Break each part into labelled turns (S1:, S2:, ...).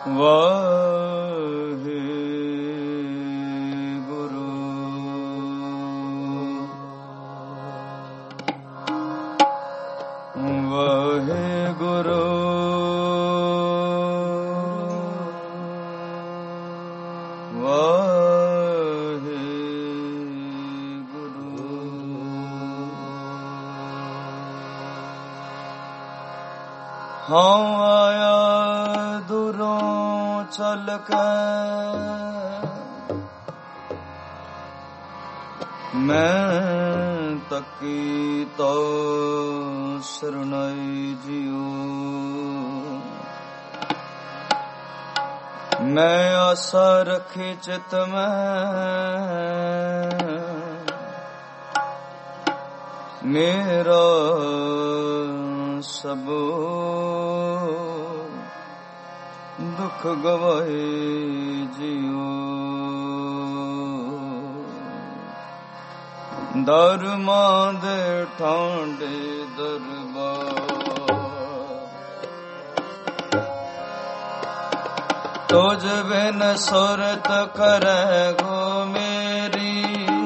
S1: ਵਾਹਿਗੁਰੂ ਵਾਹਿਗੁਰੂ ਹਾਂ ਆਇਆ ਦੂਰੋਂ ਚੱਲ ਕੇ ਮੈਂ ਤੱਕੀ ਤੋ ਸਰਨਾਈ ਜਿਉ ਮੈਂ ਆਸਾ ਰੱਖੀ ਚਿਤ ਮੈਂ ਮੇਰਾ ਸਭ ਦੁੱਖ ਗਵਾਏ ਜਿਉ ਦਰਮਾਂ ਦੇ ਠਾਂਡੇ ਦਰਬਾਰ ਤੁਝ ਬਿਨ ਸੁਰਤ ਕਰੈ ਗੋ ਮੇਰੀ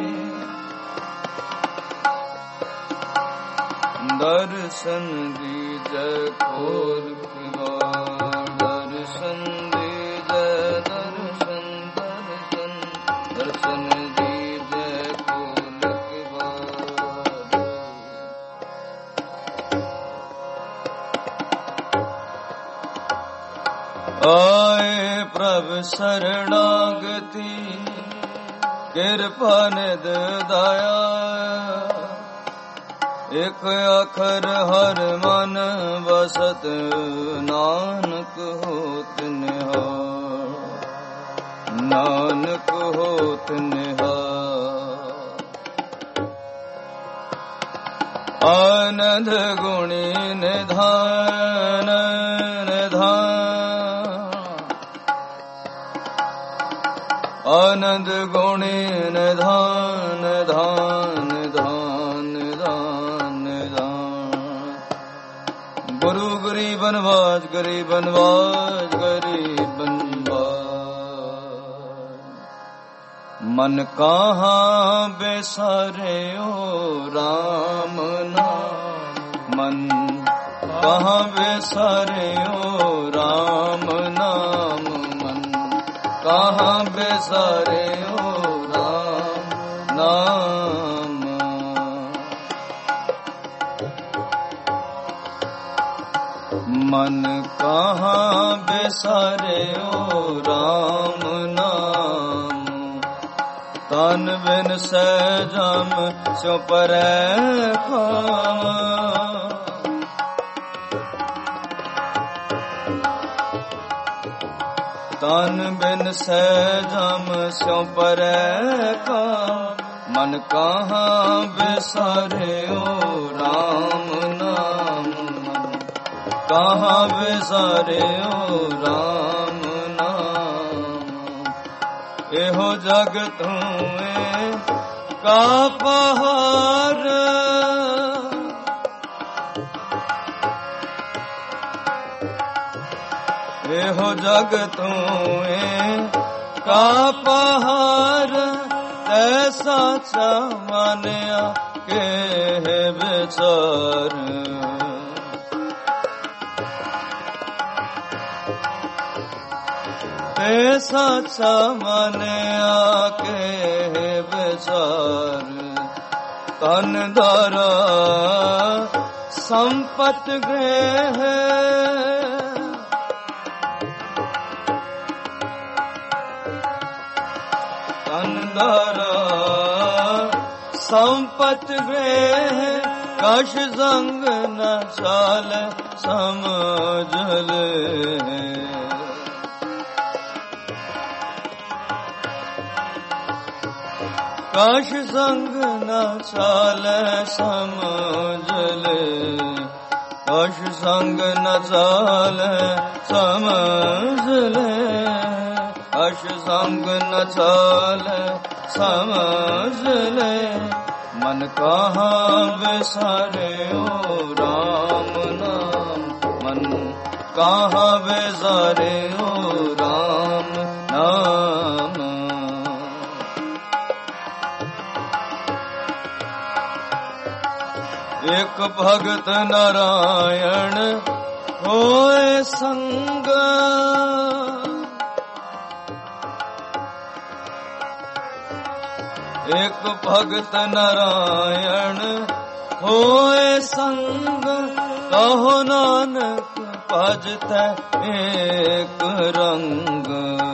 S1: ਦਰਸ਼ਨ ਦੀਜੈ ਖੋਲ ਕਿਵਾੜ ਦਰਸ਼ਨ ਦੀਜੈ ਦਰਸ਼ਨ ਦਰਸ਼ਨ ਦਰਸ਼ਨ ਦੀਜੈ ਖੋਲ ਕਿਵਾੜ ਆਏ ਪ੍ਰਭ ਸਰਣਾਗਤੀ ਕਿਰਪਾ ਨਿਧ ਦਾਇਆ ਇਕ ਅੱਖਰ ਹਰ ਮਨ ਬਸਤ ਨਾਨਕ ਹੋਤ ਨਿਹਾਲ ਨਾਨਕ ਹੋਤ ਨਿਹਾਲ ਆਨੰਦ ਗੁਣੀ ਨਿਧਾਨ ਨਿਧਾਨ ਆਨੰਦ ਗੁਣੀ ਨਿਧਾਨ ਨਿਧਾਨ ਗੁਰੂ ਗਰੀਬਨ ਵਾਜ ਗਰੀਬਨ ਵਾਜ ਗਰੀਬਨ ਵਾਜ ਮਨ ਕਾਹਾਂ ਬੇਸਾਰਿਓ ਰਾਮ ਨਾਮ ਮਨ ਕਾਹਾਂ ਬੇਸਾਰਿਓ ਰਾਮ ਨਾਮ ਮਨ ਕਾਹਾਂ ਬੇਸਾਰਿਓ ਰਾਮ ਨਾਮ ਮਨ ਕਾਹਾਂ ਬੇਸਾਰਿਓ ਰਾਮ ਨਾਮ ਤਨ ਬਿਨ ਸਹਿਜਮ ਸਿਉ ਪਰੈ ਖਾਵਾਂ ਤਨ ਬਿਨ ਸਹਿਜਮ ਸਿਉ ਪਰੈ ਖਾਵਾਂ ਮਨ ਕਾਹਾਂ ਬੇਸਾਰਿਓ ਰਾਮ ਨਾਮ ਕਾਹਾਂ ਬੇਸਾਰਿਓ ਰਾਮ ਨਾਮ ਇਹੋ ਜਗ ਤੂੰ ਕਾ ਪਹਾੜ ਇਹੋ ਜਗ ਤੂੰ ਕਾ ਪਹਾੜ ਤੈਸਾ ਚਾ ਮਾਨਿਆ ਕੇ ਵਿਚਾਰ ਐਸਾ ਸਾਮਨਿਆ ਕੇ ਵਿਚਾਰ ਤਨ ਦਾਰਾ ਸੰਪਤ ਗ੍ਰਹਿ ਤਨ ਦਾਰਾ ਸੰਪਤ ਗ੍ਰਹਿ ਕਛ ਸੰਗ ਨ ਚਾਲ ਸਮਝ ਲੈ ਕਛ ਸੰਗ ਨ ਚਾਲੈ ਸਮਝ ਲੈ ਕਛ ਸੰਗ ਨ ਚਾਲੈ ਸਮਝ ਲੈ ਕਛ ਸੰਗ ਨ ਚਾਲੈ ਸਮਝ ਲੈ ਮਨ ਕਾਹਾਂ ਵਿਸਾਰਿਓ ਰਾਮ ਨਾਮ ਮਨ कहाँ बेजारे ओ राम नाम। एक भगत नारायण होए संग, एक भगत नारायण होए संग, कहो नानक भजतै एक रंग।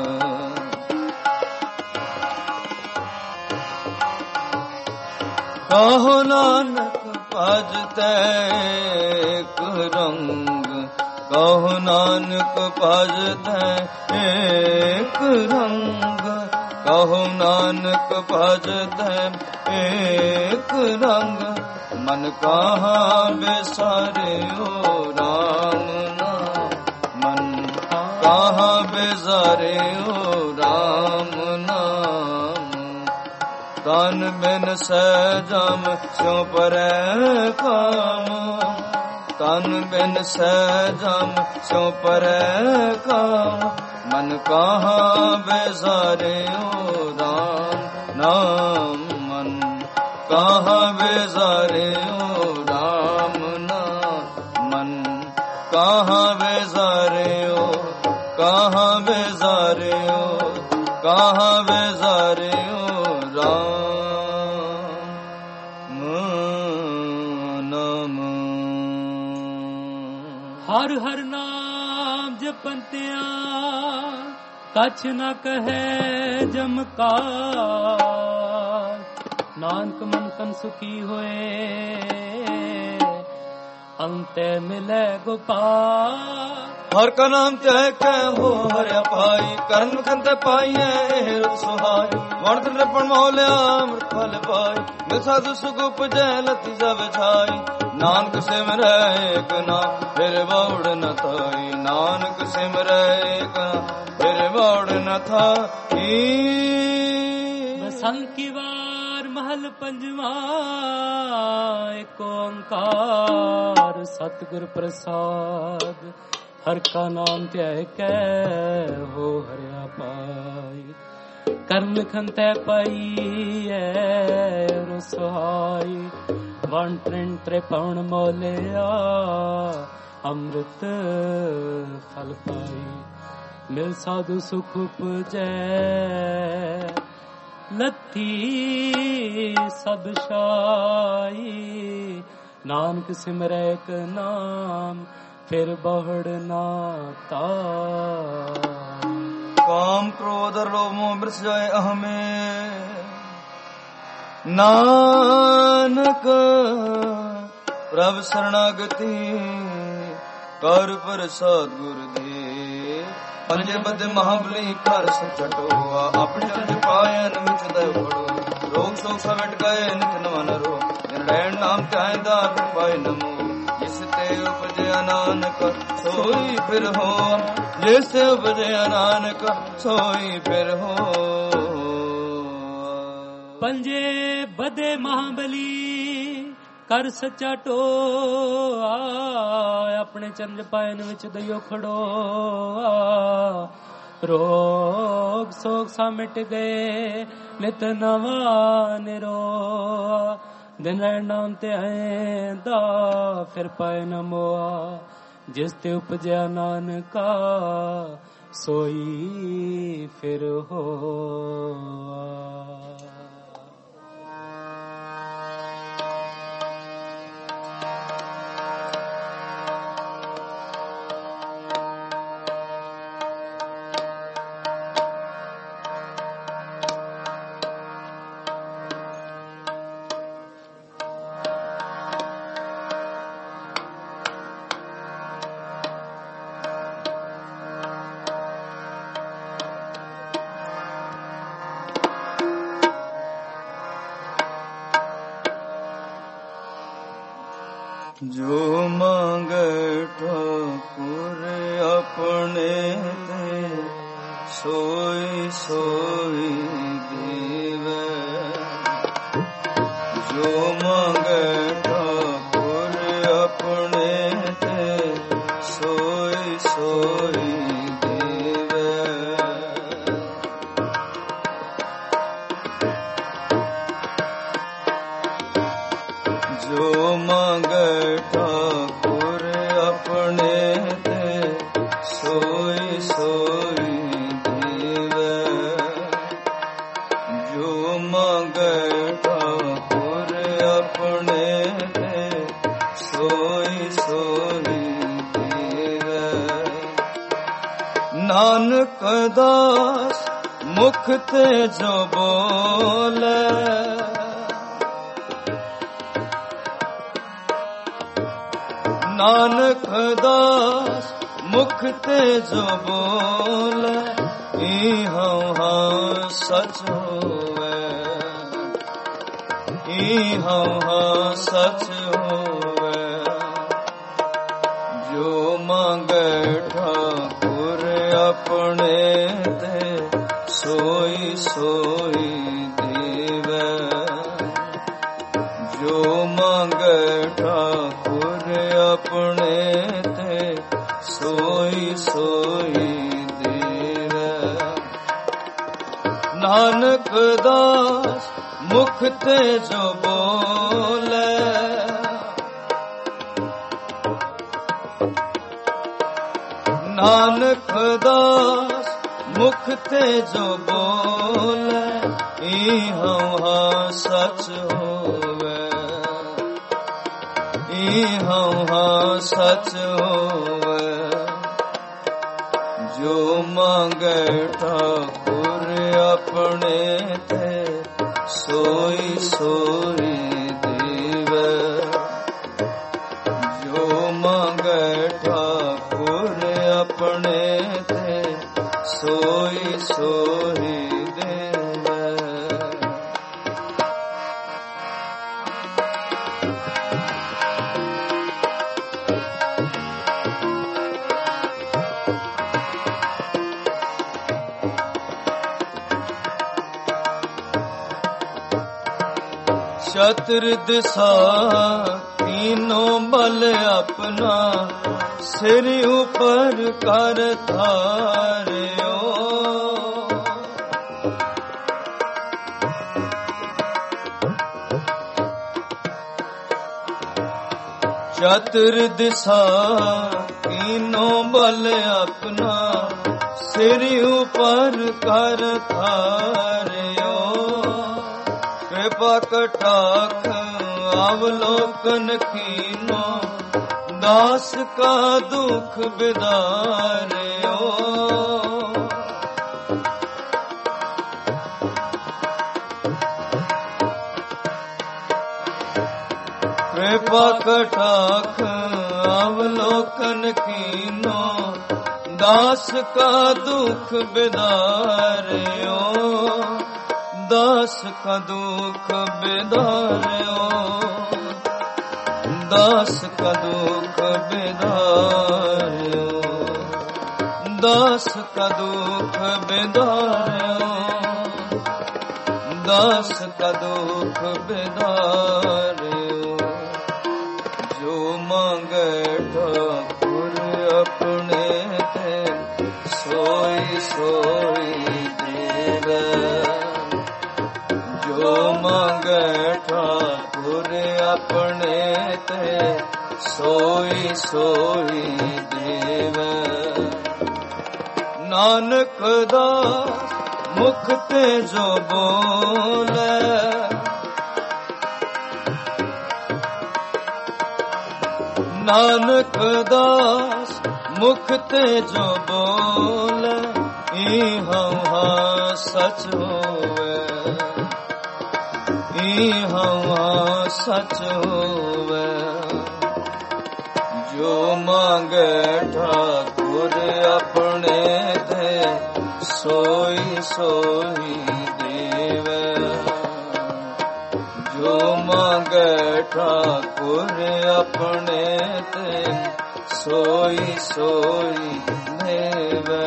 S1: कहो नानक भजतै एक रंग, कहो नानक भजतै एक रंग, कहो नानक भजतै एक रंग। मन कहाँ बेसारे ओ राम नाम, मन कहाँ बेसारे ओ राम नाम। तन बिन सहजम स्यों परै काम, तन बिन सहजम स्यों परै काम। मन कहाँ बेसारे ओ राम नाम, मन कहाँ बेसारे ओ राम नाम। मन कहाँ बेसारे ओ, कहाँ बेसारे ओ, कहाँ बेसारे ओ राम नाम।
S2: हर हर नाम जपंतिया कछ न कहे जमकार। नानक मन तन सुखी होए अंते मिले गोपाल।
S1: हर का नाम त्याय कै हो हरिया पाई, करन खंत पाइए रुत सुहाई। वर्त नृपण मौल्या अमृत फल पाई, मिल साधु सुख उपजै लति सब छाई। नानक सिमरै एक नाम फिर बौड़ न थाई, नानक सिमरै एक नाम फिर बौड़ न थाई।
S2: बसंत की वार महल पंजवा, एक ओंकार सतगुर प्रसाद। हर का नाम त्याय कै हो हरिया पाई, करन खंतै पाई रसोहाई। वन त्रिन त्रिपण मौलिया अमृत फल पाई। मिल साधु सुख उपजै लथी सब छाई। नानक सिमरै एक नाम फिर बहुड़ ना ताई।
S1: काम क्रोध लोभ मोह मृष जाए अहमे, नानक प्रभ शरणागति कर प्रसाद गुरुदेव। पंजे बद महाबली कर सचटोआ, अपने चरण पायन मिच दय बड़ो। रोग शोक समेट गए नित नमन रो, निर्णय नाम त्याय दार पाय नमो। जिसते उपजया नानक सोई फिर हो, जिसते उपजया नानक सोई फिर हो।
S2: पंजे बदे महाबली कर सच्चा टोआ, अपने चंद्र पायन विच दइयो खड़ोआ। रोग सोग सा मिट गए नित नवा निरोआ। दिन नाम ते आएंदा फिर पाए न मोआ। जिस ते उपजया नानका सोई फिर होआ।
S1: जो मांगे ठाकुर अपने ते, सोई सोई देवे। जो मांगे ठाकुर अपने ते, सोई सोई सोई देवे। जो मांगे ठाकुर अपने ते सोई सोई देवे। जो मांगे ठाकुर अपने ते सोई सोई देवे। नानक दास मुख ते जो बोले, नानक दास मुख ते जो बोले, इहाँ हाँ सच होवे, इहाँ हाँ सच होवे। जो मांगे ठाकुर अपने ते सोई सोई देवे। जो मांगे ठाकुर अपने ते सोई सोई देवे। नानक दास मुख ते जो बोले, नानक दास मुख ते जो बोले, इहाँ हाँ सच होवे, इहाँ हाँ सच होवे। जो मांगे ठाकुर अपने ते सोई सोई देवे। जो मांगे ठाकुर अपने ते सोई सोई देवे। चतुर्दिशा तीनों बल अपना सिर ऊपर कर धार्यो। चतुर्दिशा तीनों बल अपना सिर ऊपर कर धार्यो। कृपा कटाक्ष अवलोकन कीनो, दास का दुख बिदार्यो। कृपा कटाक्ष अवलोकन कीनो, दास का दुख बिदार्यो। दास का दुख बिदार्यो, दास का दुख बिदार्यो, दास का दुख बिदार्यो, दास का दुख बिदार्यो। जो मांगे ठाकुर अपने ते सोई सोई देवे। जो मांगे ठाकुर अपने ते सोई सोई देवे। नानक दास मुख ते जो बोले, नानक दास मुख ते जो बोले, इहाँ हाँ सच होवे, इहाँ हाँ सच होवे। जो मांगे ठाकुर अपने ते सोई सोई देवे। जो मांगे ठाकुर अपने ते सोई सोई देवे।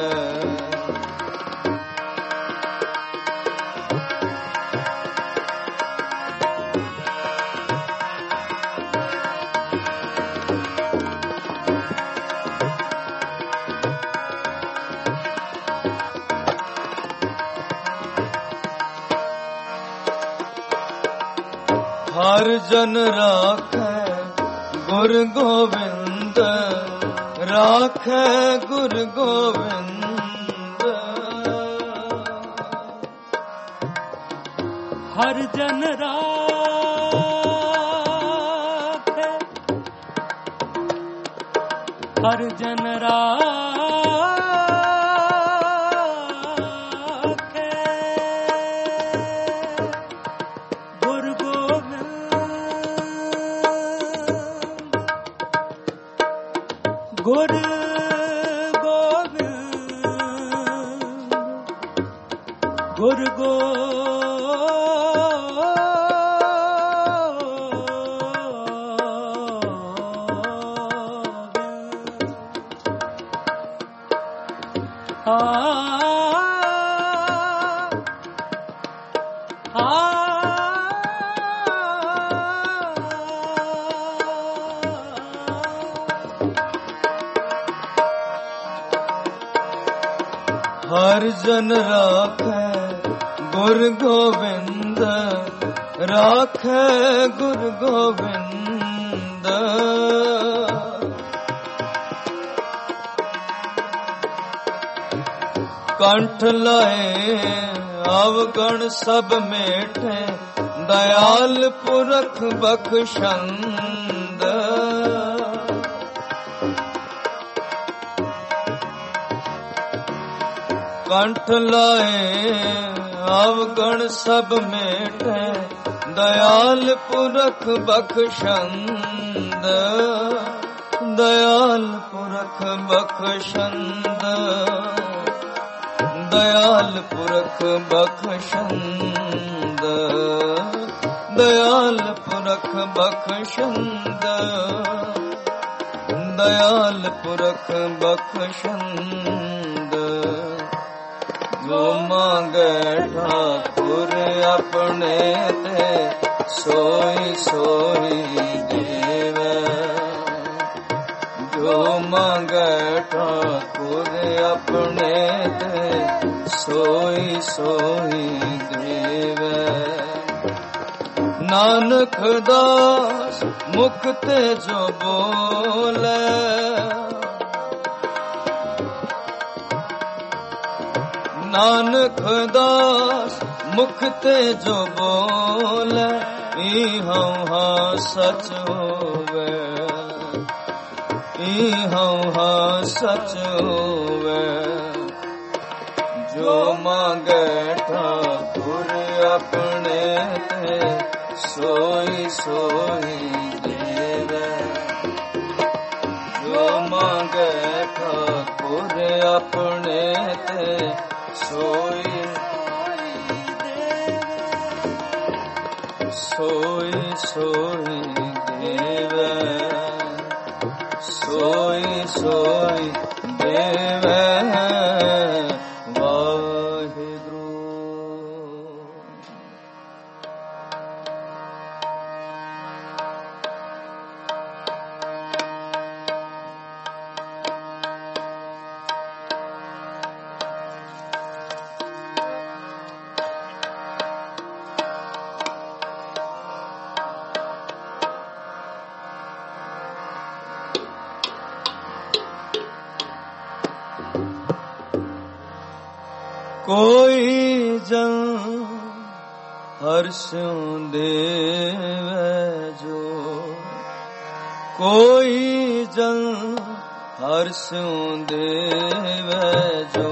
S1: ਹਰ ਜਨ ਰਾਖੈ ਗੁਰ ਗੋਬਿੰਦ, ਰਾਖੈ ਗੁਰ ਗੋਬਿੰਦ।
S2: ਹਰ ਜਨ ਰਾਖੈ, ਹਰ ਜਨ ਰਾਖੈ ਗੁਰ ਗੋਬਿੰਦ, ਗੁਰ ਗੋਬਿੰਦ, ਗੁਰ
S1: ਹਰ ਜਨ ਰਾਖੈ ਗੁਰ ਗੋਬਿੰਦ, ਰਾਖੈ ਗੁਰ ਗੋਬਿੰਦ। ਕੰਠ ਲਾਏ ਅਵਗਣ ਸਭ ਮੇਠੇ, ਦਇਆਲ ਪੁਰਖ ਬਖਸ਼ੰਦ। ਕੰਠ ਲਾਏ ਅਵਗਣ ਸਭ ਮੇਟੇ, ਦਇਆਲ ਪੁਰਖ ਬਖਸ਼ੰਦ। ਦਇਆਲ ਪੁਰਖ ਬਖਸ਼ੰਦ, ਦਇਆਲ ਪੁਰਖ ਬਖਸ਼ੰਦ, ਦਇਆਲ ਪੁਰਖ ਬਖਸ਼ੰਦ, ਦਇਆਲ ਪੁਰਖ ਬਖਸ਼ੰਦ। ਜੋ ਮੰਗੈ ਠਾਕੁਰ ਆਪਣੇ ਤੇ, ਸੋਈ ਸੋਈ ਦੇਵੈ। ਜੋ ਮੰਗੈ ਠਾਕੁਰ ਆਪਣੇ ਤੇ, ਸੋਈ ਸੋਈ ਦੇਵੈ। ਨਾਨਕ ਦਾਸ ਮੁਖ ਤੇ ਜੋ ਬੋਲੇ, ਨਾਨਕ ਦਾਸ ਮੁਖ ਤੇ ਜੋ ਬੋਲੇ, ਇਹਉ ਹਾਂ ਸਚ ਹੋਵੇ, ਇਹਉ ਹਾਂ ਸਚ ਹੋਵੇ। ਜੋ ਮੰਗੈ ਠਾਕੁਰ ਆਪਣੇ ਤੇ, ਸੋਈ ਸੋਈ ਦੇਵੈ। ਜੋ ਮੰਗੈ ਠਾਕੁਰ ਆਪਣੇ ਤੇ, ਸੋਈ ਸੋਈ ਸੋਈ ਦੇਵੈ, ਸੋਈ ਸੋਈ ਦੇਵੈ। ਵਾਹਿਗੁਰੂ। ਕੋਈ ਜਨ ਹਰਿ ਦੇਵੈ ਜੋ, ਕੋਈ ਜਨ ਹਰਿ ਦੇਵੈ ਜੋ।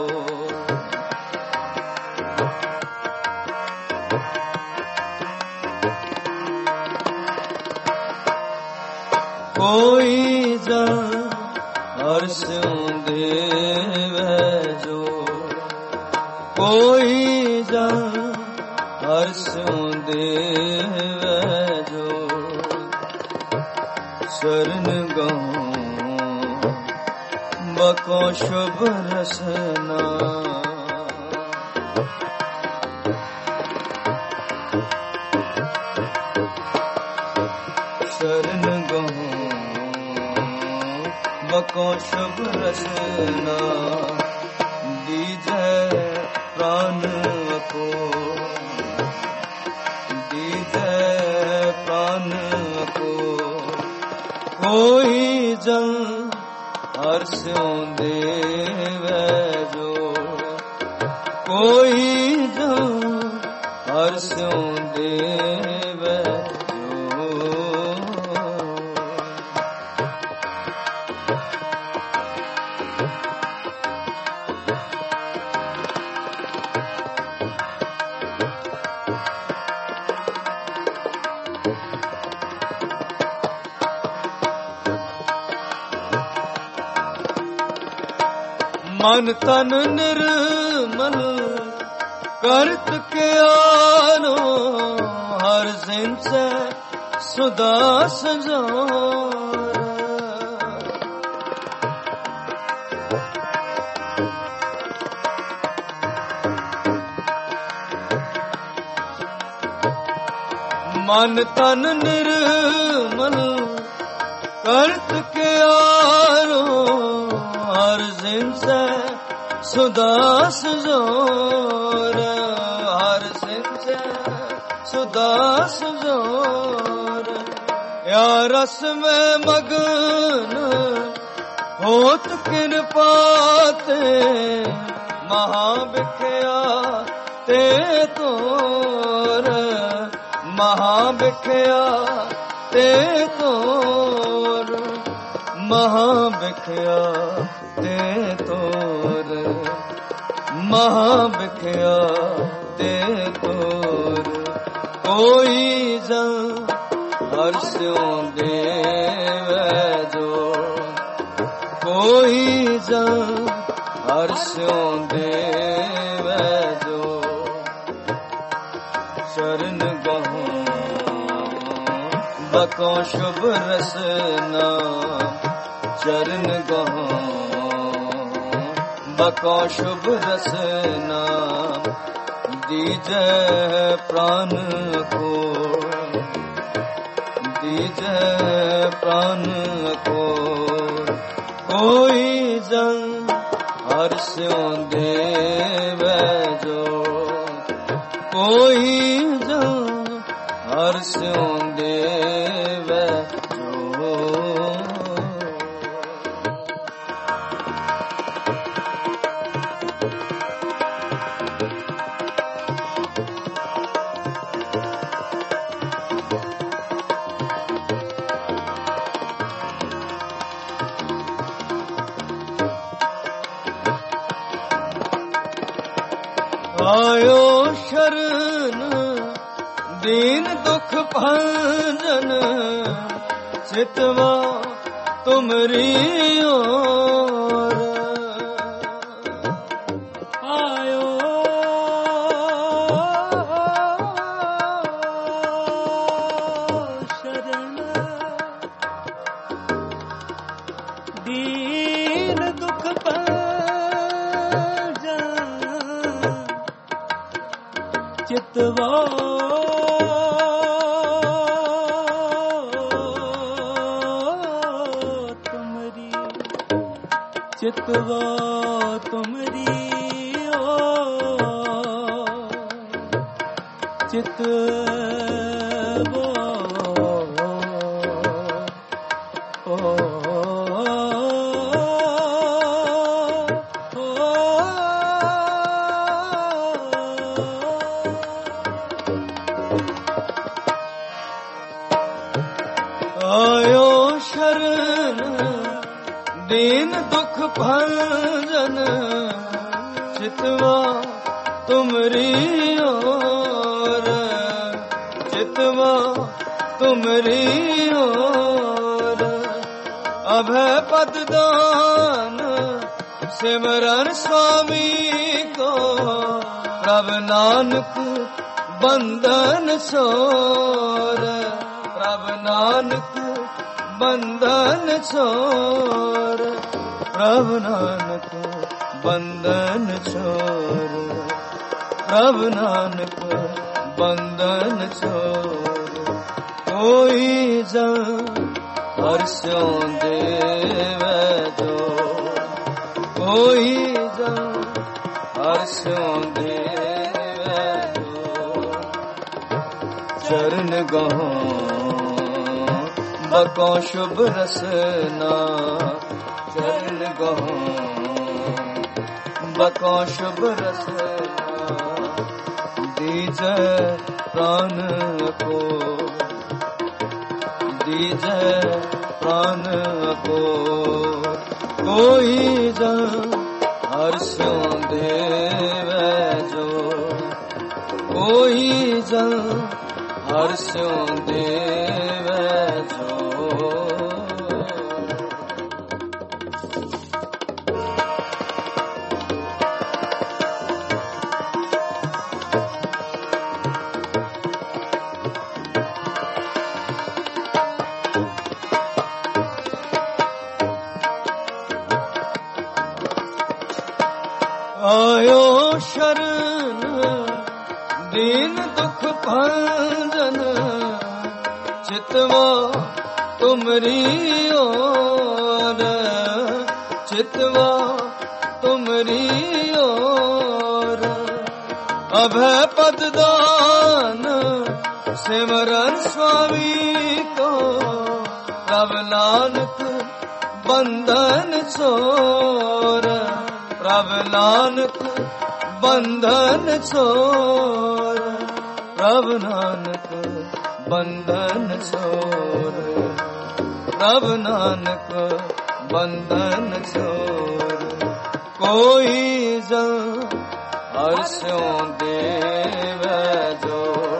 S1: ਕੋਈ ਜਨ ਹਰਿ ਦੇਵੈ ਜੋ, ਕੋਈ ਜਨ ਹਰਿ ਦੇਵੈ ਜੋ। ਸ਼ਰਨ ਗਹੁ ਬਕੋ ਸ਼ੁਭ ਰਸਨਾ, ਸ਼ਰਨ ਗਹੁ ਬਕੋ ਸ਼ੁਭ ਰਸਨਾ। ਦੀਜੈ ਪ੍ਰਾਨ ਕੋ, ਦੀਜੈ ਕੋਈ ਜਨ ਹਰ ਸਿਉ ਦੇਵੈ ਜੋ, ਕੋਈ ਜਨ ਹਰ ਸਿਉ ਦੇਵੈ ਜੋ। ਮਨ ਤਨ ਨਿਰਮਲ ਕਰਤ ਕਿਆਨੋ, ਹਰ ਸਿੰਚੈ ਸੁਦਾ ਸੰਜੋਰ। ਮਨ ਤਨ ਨਿਰਮਲ ਕਰਤ ਕਿਆਨੋ, ਹਰ ਸਿੰਚੈ ਸੁਦਾ ਸੰਜੋਰ। ਹਰ ਸਿੰਚੈ ਸੁਦਾ ਸੰਜੋਰ। ਯਾ ਰਸ ਮੈਂ ਮਗਨ ਹੋਤ ਕਿਰਪਾ ਤੇ, ਮਹਾ ਬਿਖਿਆ ਤੇ ਤੋਰ। ਮਹਾ ਬਿਖਿਆ ਤੇ ਤੋਰ। ਮਹਾ ਬਿਖਿਆ ਤੇ ਤੋਰ। ਮਹਾ ਬਿਖਿਆ ਤੇ ਤੋਰ। ਕੋਈ ਜਨ ਹਰ ਸਿਉ ਦੇਵੈ ਜੋ, ਕੋਈ ਜਨ ਹਰ ਸਿਉ ਦੇਵੈ ਜੋ। ਸ਼ਰਨ ਗਹੂੰ ਬਕੋ ਸ਼ੁਭ ਰਸਨਾ, ਚਰਨ ਗਹੂੰ ਬਕੋ ਸ਼ੁਭ ਰਸਨਾ। ਦੀਜੈ ਪ੍ਰਾਨ ਕੋ, ਦੀਜੈ ਪ੍ਰਾਨ ਕੋ। ਕੋਈ ਜਨ ਹਰ ਸਿਉ ਦੇਵੈ ਜੋ, ਕੋਈ ਜਨ ਹਰ ਸਿਉ ਦੇਵੈ ਜੋ। ਆਇਓ ਸ਼ਰਨ ਦੀਨ ਦੁਖ ਭੰਜਨ, ਚਿਤਵਾ ਤੁਮਰੀ ਓਰ।
S2: ਆਇਓ ਸ਼ਰਨ ਦੀਨ ਦੁਖ ਚਿਤਵਾ ਤੁਮਰੀ, ਚਿਤਵਾ ਤੁਮਰੀ ਚਿਤਵਾ
S1: ਆਇਓ ਸ਼ਰਨ ਦੀਨ ਦੁਖ ਭੰਜਨ, ਚਿਤਵਾ ਤੁਮਰੀ ਓਰ। ਚਿਤਵਾ ਤੁਮਰੀ ਓਰ। ਅਭੈ ਪਦ ਦਾਨ ਸਿਮਰਨ ਸੁਆਮੀ ਕੋ, ਪ੍ਰਭ ਨਾਨਕ ਬੰਧਨ ਛੋਰ। ਪ੍ਰਭ ਨਾਨਕ ਬੰਧਨ ਛੋਰ। ਪ੍ਰਭ ਨਾਨਕ ਬੰਧਨ ਛੋਰ। ਪ੍ਰਭ ਨਾਨਕ ਬੰਧਨ ਛੋਰ। ਕੋਈ ਜਨ ਹਰ ਸਿਉ ਦੇਵੈ ਜੋ, ਕੋਈ ਜਨ ਹਰ ਸਿਉ ਦੇਵੈ ਜੋ। ਚਰਨ ਗਹੂੰ ਬਕੋ ਸ਼ੁਭ ਰਸਨਾ ਚਰਨ ਗਹੋ ਬਕੋ ਸ਼ੁਭ ਰਸਨਾ ਦੀਜੈ ਪ੍ਰਾਨ ਕੋ ਦੀਜੈ ਪ੍ਰਾਨ ਕੋ ਕੋਈ ਜਨ ਹਰਿ ਸਿਉ ਦੇਵੈ ਜੋ ਕੋਈ ਜਨ ਹਰਿ ਸਿਉ ਦੇਵੈ ਜੋ ਆਇਓ ਸ਼ਰਨ ਦੀਨ ਦੁਖ ਭੰਜਨ ਚਿਤਵਾ ਤੁਮਰੀ ਓਰ ਚਿਤਵਾ ਤੁਮਰੀ ਓਰ ਅਭੈ ਪਦ ਦਾਨ ਸਿਮਰਨ ਸੁਆਮੀ ਕੋ ਪ੍ਰਭ ਨਾਨਕ ਬੰਧਨ ਛੋਰ ਪ੍ਰਭ ਨਾਨਕ ਬੰਧਨ ਛੋਰ ਪ੍ਰਭ ਨਾਨਕ ਬੰਧਨ ਛੋਰ ਪ੍ਰਭ ਨਾਨਕ ਬੰਧਨ ਛੋਰ ਕੋਈ ਜਨ ਹਰਿ ਸਿਉ ਦੇਵੈ ਜੋ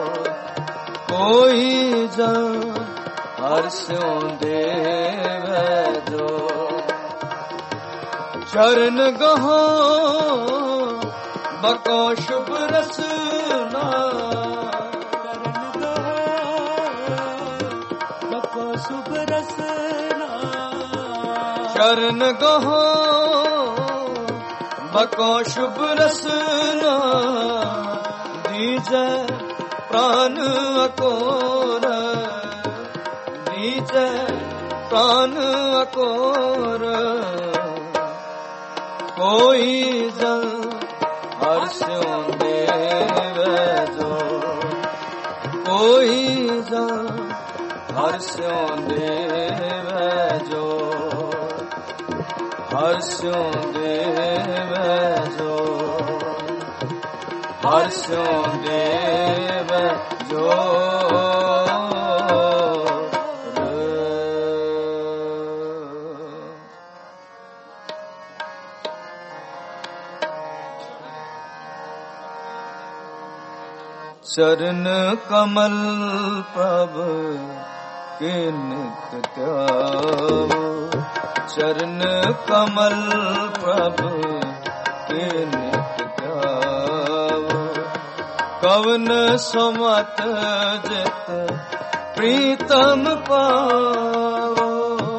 S1: ਕੋਈ ਜਨ ਹਰਿ ਸਿਉ ਦੇਵੈ ਜੋ ਚਰਨ ਗਹੋ ਬਕੋ ਸ਼ੁਭ ਰਸਨਾ ਚਰਨ ਗਹੋ ਬਕੋ ਸ਼ੁਭ ਰਸਨਾ ਚਰਨ ਗਹੋ ਬਕੋ ਸ਼ੁਭ ਰਸਨਾ ਦੀਜੈ ਪ੍ਰਾਨ ਅਕੋਰ ਦੀਜੈ ਪ੍ਰਾਨ ਅਕੋਰ ਕੋਈ ਜਨ ਹਰਿ ਸਿਉ ਦੇਵੈ ਜੋ ਕੋਈ ਜਨ ਹਰਿ ਸਿਉ ਦੇਵੈ ਜੋ ਹਰਿ ਸਿਉ ਦੇਵੈ ਜੋ ਹਰਿ ਸਿਉ ਦੇਵੈ ਜੋ ਚਰਨ ਕਮਲ ਪ੍ਰਭ ਕੇ ਨਿਤ ਧਿਆਵੋ ਚਰਨ ਕਮਲ ਪ੍ਰਭ ਕੇ ਨਿਤ ਧਿਆਵੋ ਕਵਨ ਸੁਮਤ ਜਿਤ ਪ੍ਰੀਤਮ ਪਾਵੋ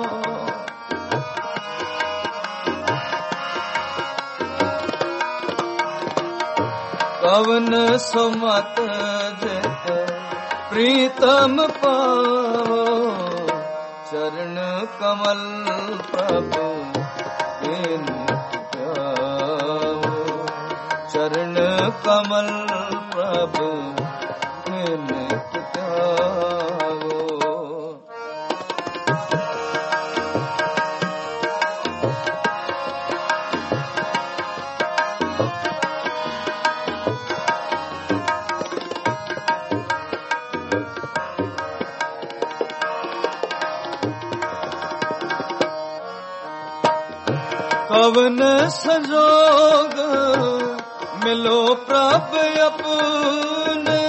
S1: ਕਵਨ ਸੁਮਤ ਜਿਤ ਪ੍ਰੀਤਮ ਪਾਵੋ ਚਰਨ ਕਮਲ ਪ੍ਰਭ ਕੇ ਨਿਤ ਧਿਆਵੋ ਚਰਨ ਕਮਲ ਪ੍ਰਭ ਕੇ ਨਿਤ ਧਿਆਵੋ ਕਵਨ ਸੰਜੋਗ ਮਿਲੋ ਪ੍ਰਭ ਆਪਣੇ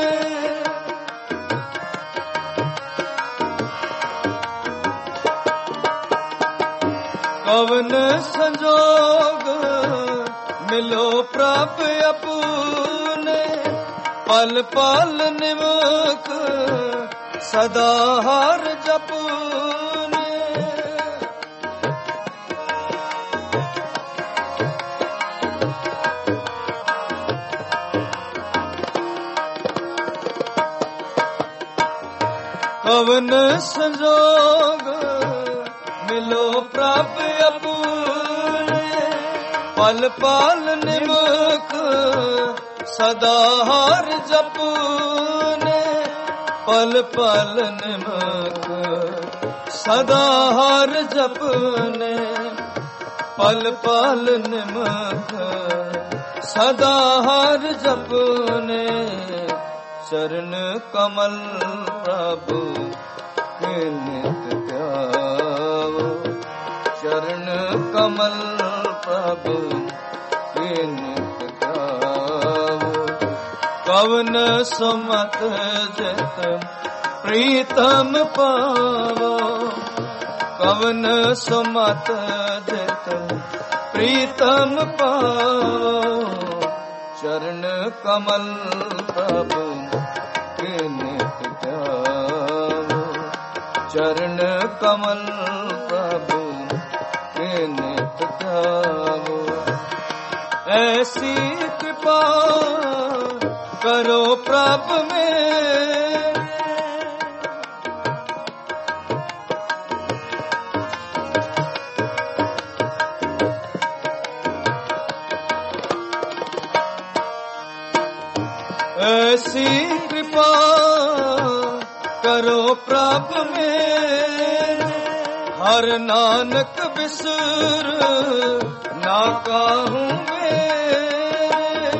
S1: ਕਵਨ ਸੰਜੋਗ ਮਿਲੋ ਪ੍ਰਭ ਆਪਣੇ ਪਲ ਪਲ ਨਿਮਕ ਸਦਾ ਹਰ ਜਪਨੇ ਕਵਨ ਸੰਜੋਗ ਮਿਲੋ ਪ੍ਰਭ ਆਪਣੇ ਪਲ ਪਲ ਨਿਮਕ ਸਦਾ ਹਰ ਜਪਨੇ ਪਲ ਪਲ ਨਿਮਕ ਸਦਾ ਹਰ ਜਪਨੇ ਪਲ ਪਲ ਨਿਮਖ ਸਦਾ ਹਰ ਜਪਨੇ ਚਰਨ ਕਮਲ ਪ੍ਰਭੂ ਕੇ ਨਿਤ ਧਿਆਵੋ ਚਰਨ ਕਮਲ ਪ੍ਰਭੂ ਕੇ ਨਿਤ ਧਿਆਵੋ ਕਵਨ ਸੁਮਤ ਜਿਤ ਪ੍ਰੀਤਮ ਪਾਵੋ ਕਵਨ ਸੁਮਤ ਜਿਤ ਪ੍ਰੀਤਮ ਪਾਵੋ ਚਰਨ ਕਮਲ ਪ੍ਰਭੂ ਕੇ ਨਿਤ ਧਿਆਵੋ ਚਰਨ ਕਮਲ ਪ੍ਰਭੂ ਕੇ ਨਿਤ ਧਿਆਵੋ ਐਸੀ ਕਿਰਪਾ ਕਰੋ ਪ੍ਰਭ ਮੇਰੇ ऐसी कृपा करो प्रभ मेरे हर नानक बिसर ना काहू मेरे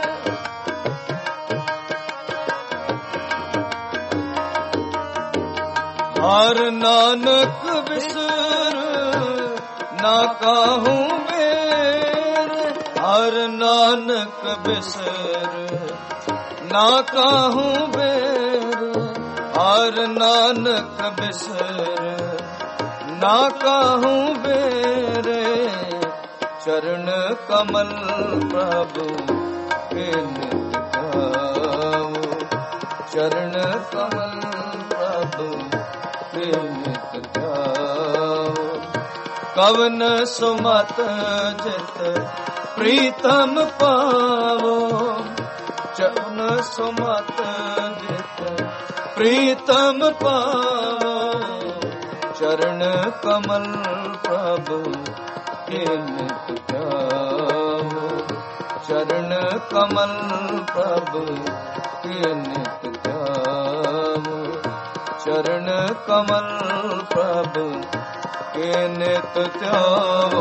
S1: हर नानक बिसर ना काहू मेरे हर नानक बिसर ना काहूँ बेर हर नानक बिसर ना काहूँ बेरे चरण कमल प्रभु के नित ध्यावो चरण कमल प्रभु के नित ध्यावो कवन सुमत जित प्रीतम पावो चरण सुमत जित प्रीतम पावो चरण कमल प्रभु के नित ध्यावो चरण कमल प्रभु के नित ध्यावो चरण कमल प्रभु के नित ध्यावो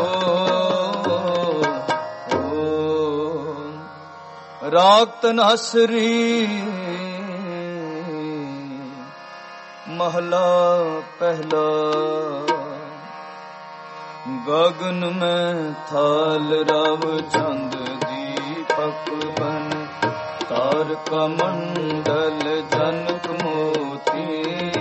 S1: राग तनासरी महला पहला गगन में थाल राव चंद दीपक बन तारका मंडल जनक मोती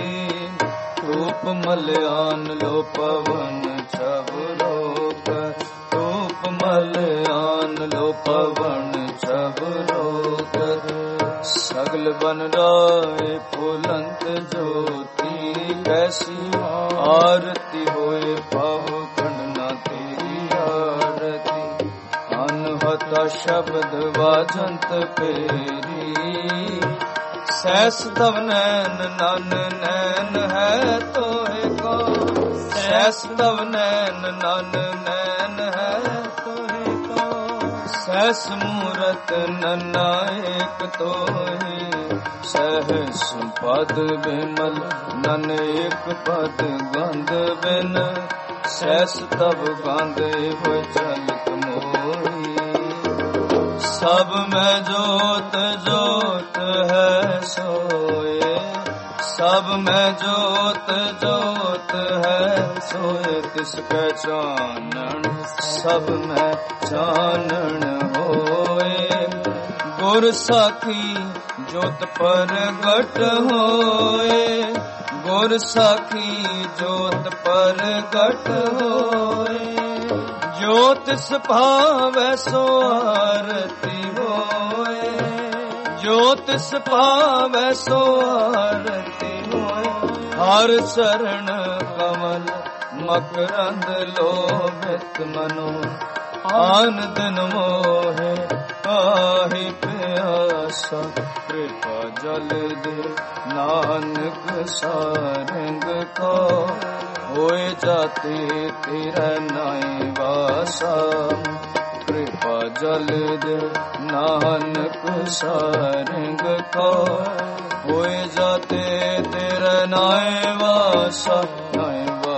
S1: रूप मलयान लो पवन छब रोक रूप मलयान लो पवन छब रोक सगल बन राय फुलंत ज्योति कैसी आरती होए पाव खंडना तेरी आरती अनहता शब्द वाजंत पेरी सहस तव नैन नन नैन है तोहे को सहस तव नैन नन नैन है तोहे को सहस मूरत ननायक तोहे सहस पद विमल नन एक पद गंध बिन सहस तब गंध हो चलत मोही सब में जोत जोत है सोए सब में जोत जोत है सोए तिसके चानन सब में चानन होए गुर साखी जोत प्रगट होए गुर साखी जोत प्रगट होए ज्योतिष भावै सो आरती होए ज्योतिष भावै सो आरती होए हर चरण कमल मकरंद लोभित मनो आन दिन मोहे काहि प्यासा कृपा जल दे नानक सारंग को होए जाते तेरा नाई वासा कृपा जल दे नानक सारंग को होए जाते तेरा नाई वासा नाई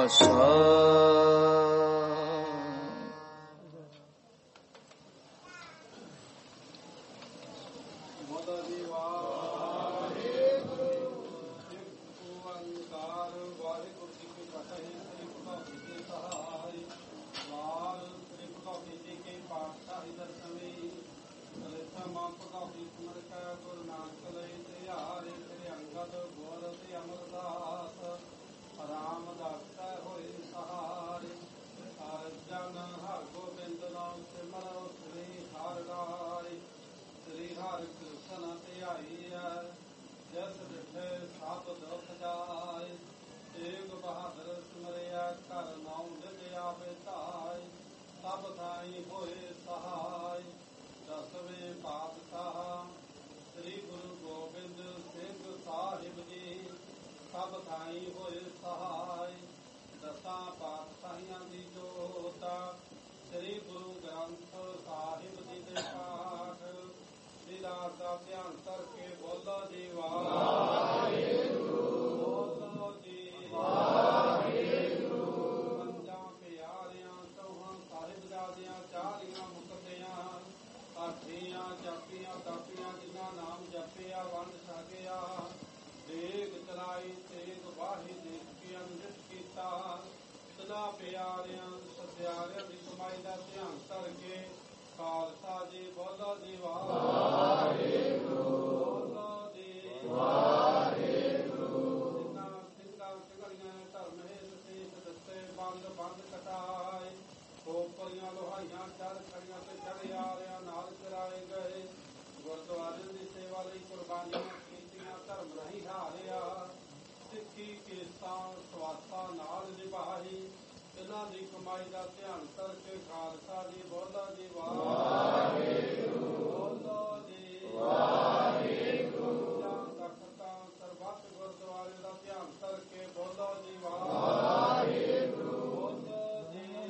S3: ਅਮਰਦਾਸ ਰਾਮ ਦਾਸੈ ਹੋਏ ਸਹਾਰੇ ਹਰ ਜਨ ਹਰ ਗੋਬਿੰਦ ਨਾਮ ਸਿਮਰੋ ਸ੍ਰੀ ਹਰਿ ਰਾਏ ਸ੍ਰੀ ਹਰਿ ਕ੍ਰਿਸ਼ਨ ਧਿਆਈਐ ਜਸ ਡਿਠੇ ਸਭ ਦੁਖ ਜਾਏ ਤੇਗ ਬਹਾਦਰ ਸਿਮਰਿਆ ਘਰ ਨਾਉ ਨਿਜ ਆਪੇ ਧਾਇ ਸਭ ਥਾਈ ਹੋਏ ਸਹਾਇ ਦਸਵੇਂ ਪਾਤਸ਼ਾਹ ਸ੍ਰੀ ਗੁਰੂ ਗੋਬਿੰਦ ਸਿੰਘ ਸਾਹਿਬ ਜੀ ਸਭ ਥਾਈ ਹੋਏ ਸਹਾਇ ਦਸਾਂ ਪਾਤਸ਼ਾਹੀਆਂ ਦੀ ਜੋਤ ਸ੍ਰੀ ਗੁਰੂ ਗ੍ਰੰਥ ਸਾਹਿਬ ਜੀ ਦੇ ਪਾਠ ਲੀਲਾ ਦਾ ਧਿਆਨ ਕਰਕੇ ਬੋਲੋ ਜੀ ਵਾਹਿਗੁਰੂ ਬੋਲੋ ਜੀ ਵਾਹਿਗੁਰੂ ਪੰਜਾਂ ਪਿਆਰਿਆਂ ਚੌਹਾਂ ਸਾਹਿਬਜ਼ਾਦਿਆਂ ਚਾਲੀਆਂ ਮੁਕਤਿਆਂ ਆਠੀਆਂ ਜਾਪੀਆਂ ਤਾਪੀਆਂ ਜਿਨ੍ਹਾਂ ਨਾਮ ਜਪਿਆ ਵੰਡ ਛਕਿਆ ਦੇਗ ਚਲਾਈ ਤੇਗ ਵਾਹੀ ਦੇਖ ਕੇ ਅੰਮ੍ਰਿਤ ਕੀਤਾ ਸਦਾ ਪਿਆਰਿਆਂ ਸਤਿਆਰਿਆਂ ਦੀ ਕਮਾਈ ਦਾ ਧਿਆਨ ਕਰਕੇ ਖਾਲਸਾ ਜੀ ਬੋਲੋ ਜੀ ਵਾਹਿਗੁਰੂ ਬੋਲੋ ਜੀ ਵਾਹਿਗੁਰੂ ਜਿਨ੍ਹਾਂ ਸਿੰਘਾਂ ਸਿੰਘੜੀਆਂ ਧਰਮ ਹੇਤ ਸੀਸ ਦਿੱਤੇ ਬੰਦ ਕਟਾਏ ਖੋਪਰੀਆਂ ਲੋਹਾਈਆਂ ਚੜ ਖੜੀਆਂ ਤੇ ਚੜ੍ਹ ਆਰਿਆਂ ਨਾਲ ਚਰਾਏ ਗਏ ਗੁਰਦੁਆਰੇ ਦੀ ਸੇਵਾ ਲਈ ਕੁਰਬਾਨੀਆਂ ਕੀਤੀਆਂ ਧਰਮ ਨਹੀਂ ਹਾਰਿਆ ਸਿੱਖੀ ਕੇਸਾਂ ਸਵਾਸਾਂ ਨਾਲ ਨਿਭਾਈ ਇਹਨਾਂ ਦੀ ਕਮਾਈ ਦਾ ਧਿਆਨ ਕਰਕੇ ਖਾਲਸਾ ਜੀ ਬੋਲੋ ਜੀ ਵਾਹਿਗੁਰੂ ਬੋਲੋ ਜੀ ਵਾਹਿਗੁਰੂ ਜਾਂ ਤਖਤਾਂ ਸਰਬੱਤ ਗੁਰਦੁਆਰੇ ਦਾ ਧਿਆਨ ਕਰਕੇ ਬੋਲੋ ਜੀ ਵਾਹਿਗੁਰੂ ਬੋਲੋ ਜੀ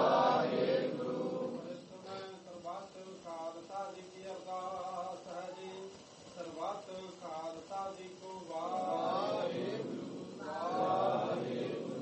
S3: ਵਾਹਿਗੁਰੂ ਸਰਬੱਤ ਖਾਲਸਾ ਜੀ ਕੀ ਅਰਦਾਸ ਹੈ ਜੀ ਸਰਬੱਤ ਖਾਲਸਾ ਜੀ ਕੋ ਵਾਹਿਗੁਰੂ ਵਾਹਿਗੁਰੂ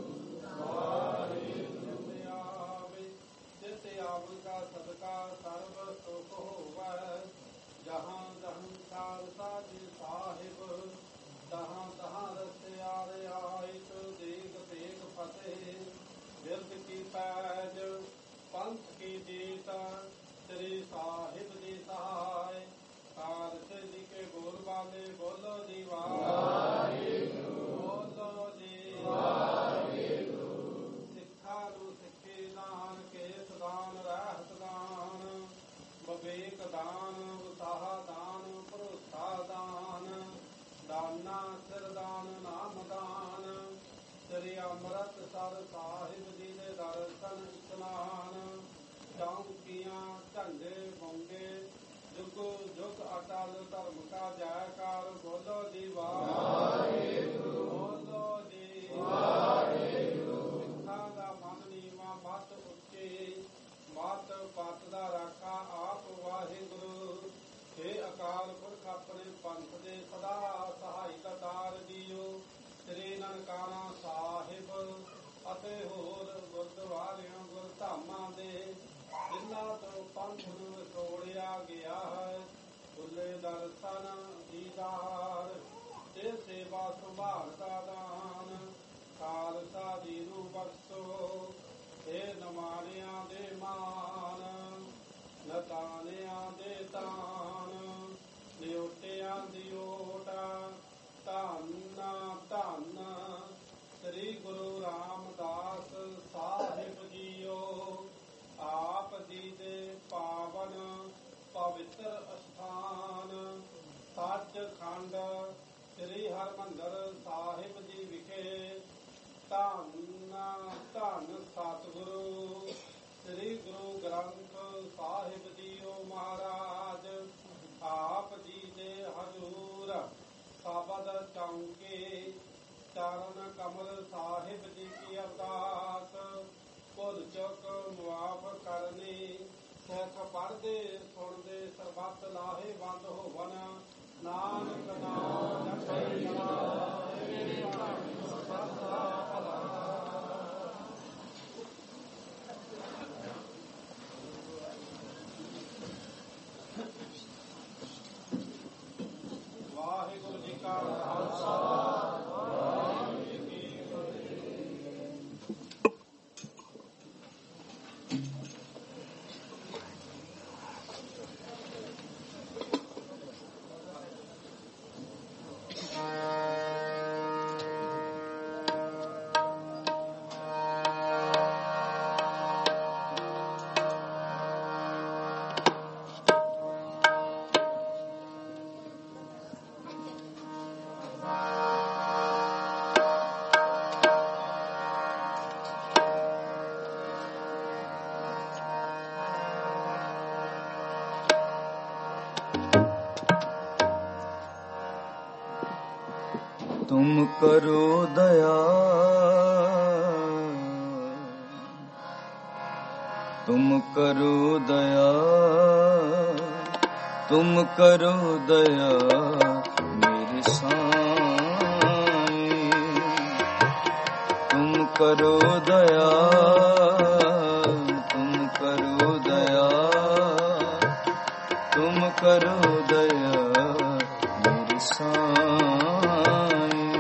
S3: का सदका सर्व सुख होवै जहाँ जहाँ खालसा जी साहिब तहाँ तहाँ रसियार आयत देख देख फतेह बिरद की पैज पंथ की जीत श्री साहिब जी सहाय खालसे जी के बोल वाले बोलो जी वाहिगुरू बोलो जी वाहिगुरू ਸਿੱਖਾਂ ਨੂੰ ਸਿੱਖੀ ਦਾਨ ਕੇਸ ਦਾਨ ਰਹਿਤ ਦਾਨ ਵਿਵੇਕ ਦਾਨ ਉਤਸਾਹ ਦਾਨ ਭਰੋਸਾ ਦਾਨ ਦਾਨਾ ਸਿਰ ਦਾਨ ਨਾਮ ਦਾਨ ਸ੍ਰੀ ਅੰਮ੍ਰਿਤਸਰ ਸਾਹਿਬ ਜੀ ਦੇ ਦਰਸ਼ਨ ਇਸ਼ਨਾਨ ਚੌਂਕੀਆਂ ਝੰਡੇ ਬੋਂਗੇ ਜੁਗ ਜੁਗ ਅਟਲ ਧਰਮ ਕਾ ਜੈਕਾਰ ਬੋਲੋ ਜੀ ਵਾਹਿਗੁਰੂ ਬੋਲੋ ਜੀ ਵਾਹਿਗੁਰੂ ਦਾ ਮਨ ਨੀਵਾਂ ਮਤ ਉੱਚੇ ਮਤ ਪਤ ਦਾ ਰਾਖਾ ਆਪ ਵਾਹਿਗੁਰੂ हे ਅਕਾਲ ਪੁਰਖ ਆਪਣੇ ਪੰਥ ਦੇ ਸਦਾ ਸਹਾਈ ਕਰਤਾਰ ਜੀਓ ਸ੍ਰੀ ਨਨਕਾਣਾ ਸਾਹਿਬ ਅਤੇ ਹੋਰ ਗੁਰਦੁਆਰਿਆਂ ਗੁਰਧਾਮਾਂ ਦੇ ਜਿਨ੍ਹਾਂ ਤੋਂ ਪੰਥ ਨੂੰ ਵਿਛੋੜਿਆ ਗਿਆ ਹੈ ਖੁੱਲੇ ਦਰਸ਼ਨ ਦੀਦਾਰ ਤੇ ਸੇਵਾ ਸੰਭਾਲ ਦਾ ਦਾਨ ਖਾਲਸਾ ਜੀ ਨੂੰ ਬਖਸ਼ੋ ਇਹ ਨਮਾਨਿਆਂ ਦੇ ਮਾਨ ਲਤਾਨਿਆਂ ਦੇ ਤਾਨ ਨਿਉਟਿਆਂ ਦੀ ਓਟ ਧੰਨ ਧੰਨ ਸ੍ਰੀ ਗੁਰੂ ਰਾਮਦਾਸ ਸਾਹਿਬ ਜੀਓ ਆਪ ਜੀ ਦੇ ਪਾਵਨ ਪਵਿੱਤਰ ਅਸਥਾਨ ਸੱਚਖੰਡ ਸ੍ਰੀ ਹਰਿਮੰਦਰ ਸਾਹਿਬ ਜੀ ਵਿਖੇ ਧੰਨ ਧੰਨ ਸਤਿਗੁਰੂ ਸ੍ਰੀ ਗੁਰੂ ਗ੍ਰੰਥ ਸਾਹਿਬ ਜੀਓ ਮਹਾਰਾਜ ਆਪ ਜੀ ਦੇ ਹਜ਼ੂਰ ਸ਼ਬਦ ਚੌਂਕੇ ਚਰਨ ਕਮਲ ਸਾਹਿਬ ਜੀ ਕੀ ਅਰਦਾਸ ਭੁੱਲ ਚੁੱਕ ਮੁਆਫ ਕਰਨੀ ਸਿੱਖ ਪੜ੍ਹਦੇ ਸੁਣਦੇ ਸਰਬੱਤ ਲਾਹੇ ਬੰਦ ਹੋਵਨ ਨਾਨਕ ਨਾਮ ਜਪਿ ਵਾਹਿਗੁਰੂ ਜੀ ਕਾ ਖਾਲਸਾ ਵਾਹਿਗੁਰੂ ਜੀ ਕੀ ਫਤਿਹ।
S1: तुम करो दया, तुम करो दया, तुम करो दया मेरे साईं। तुम करो दया, तुम करो दया, तुम करो दया मेरे साईं।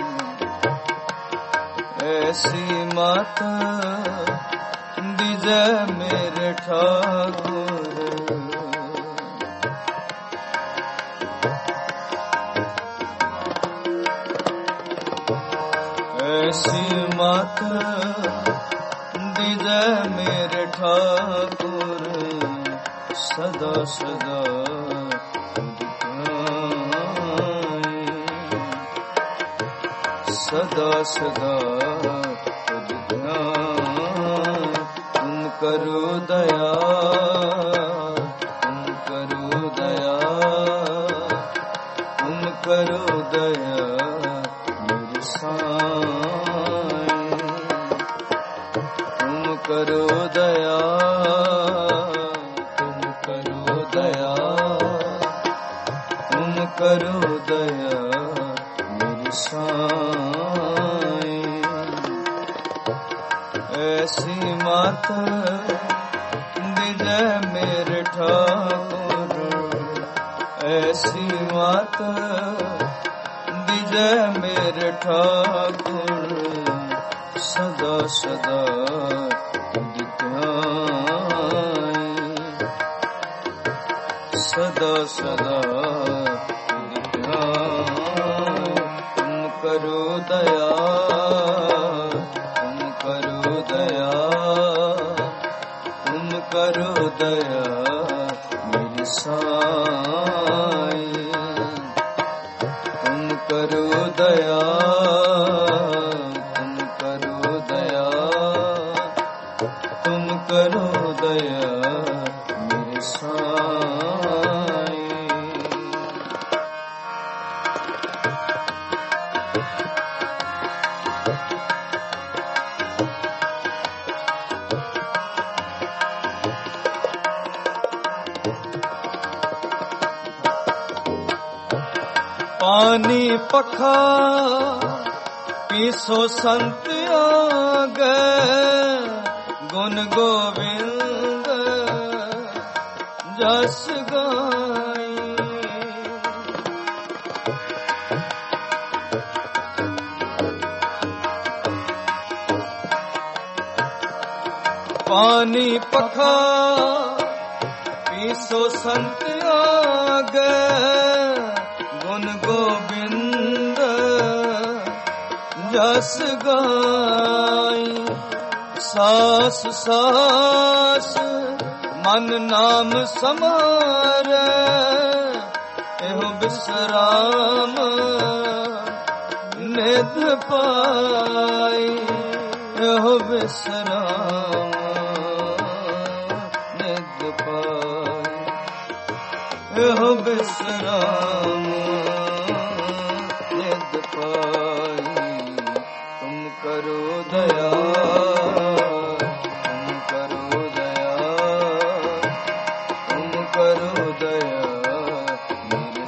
S1: ऐसी माता दीजै मेरे ठाकुर, ऐसी माता दीजै मेरे ठाकुर, सदा सदा सदा सदा तुम करो दया, तुम करो दया, तुम करो दया मेरे साईं। तुम करो दया, तुम करो दया, तुम करो दया मेरे साईं। ऐसी माता दीजै मेरे ठाकुर, ऐसी माता दीजै मेरे ठाकुर, सदा सदा ध्यान, सदा सदा ध्यान। तुम करो दया, तुम करो दया, तुम करो दया मेरे साईं। तुम करो दया, तुम करो दया, तुम करो दया मेरे साईं। पानी पखा पीसो संत आगे, गुण गोविंद जस गाई। पानी पखा पीसो संत आगे, गुण गोविंद जस गाई। सास सास मन नाम समारे, एहो विश्राम निध पाई। एहो विश्राम निध पाई, एहो विश्राम निध पाई। तुम करो दया, तुम करो दया, तुम करो दया मेरे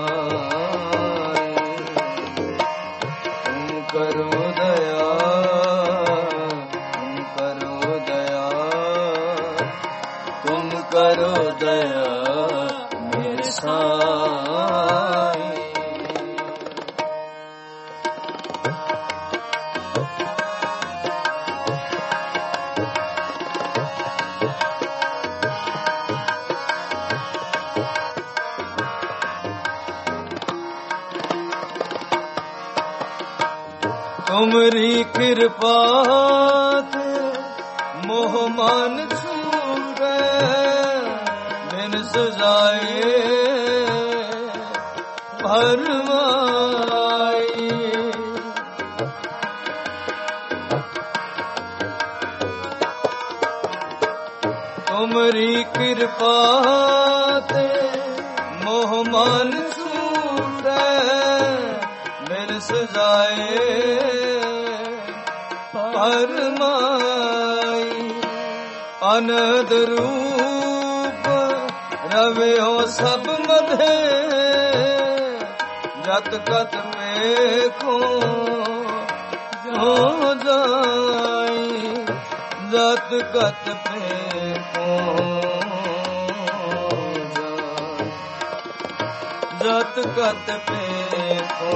S1: साईं। तुम करो दया, तुम करो दया, तुम करो दया मेरे साईं। तुमरी कृपा मोह मान छूटे, बिन सजाए भरमाई। तुमरी कृपा मोह मान छूटे, बिन सजाए परमाई अनद रूप रवियो सब मधे जत कत पेखो हो जाई जत कत पेखो जत कत पेखो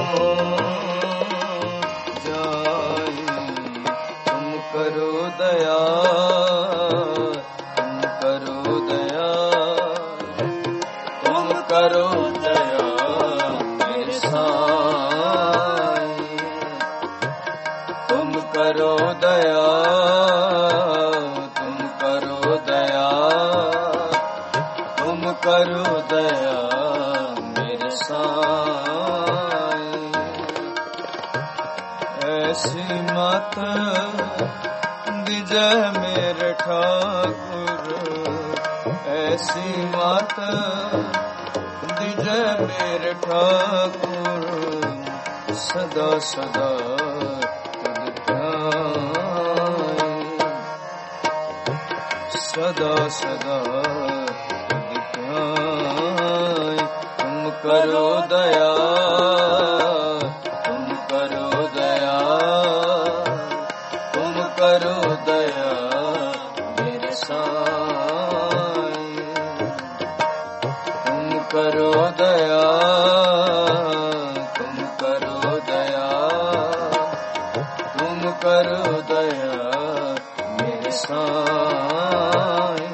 S1: जाई तुम करो दया तुम करो दया तुम करो दया मेरे साईं तुम करो दया तुम करो दया तुम करो दया मेरे साईं ऐसी मत दिजय मेरे ठाकुर ऐसी मत दिजय मेरे ठाकुर सदा सदा तुझ ध्यान सदा सदा तुझ ध्यान तुम करो दया तुम करो दया तुम करो दया मेरे साईं तुम करो दया तुम करो दया तुम करो दया मेरे साईं